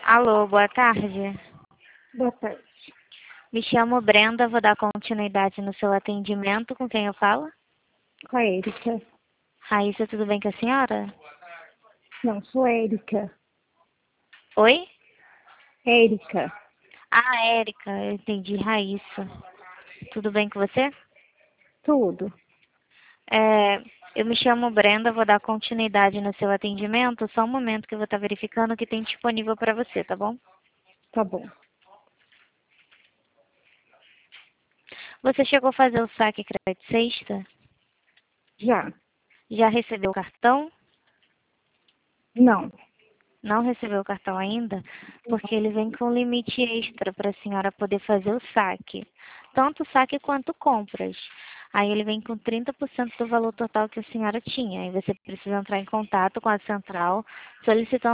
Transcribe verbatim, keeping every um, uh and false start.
Alô, boa tarde. Boa tarde. Me chamo Brenda, vou dar continuidade no seu atendimento. Com quem eu falo? Com a Érica. Raíssa, tudo bem com a senhora? Não, sou Érica. Oi? Érica. Ah, Érica, eu entendi, Raíssa. Tudo bem com você? Tudo. É, eu me chamo Brenda, vou dar continuidade no seu atendimento. Só um momento que eu vou estar verificando o que tem disponível para você, tá bom? Tá bom. Você chegou a fazer o saque crédito sexta? Já. Já recebeu o cartão? Não. Não recebeu o cartão ainda? Porque ele vem com limite extra para a senhora poder fazer o saque. Tanto saque quanto compras. Aí ele vem com trinta por cento do valor total que a senhora tinha. Aí você precisa entrar em contato com a central solicitando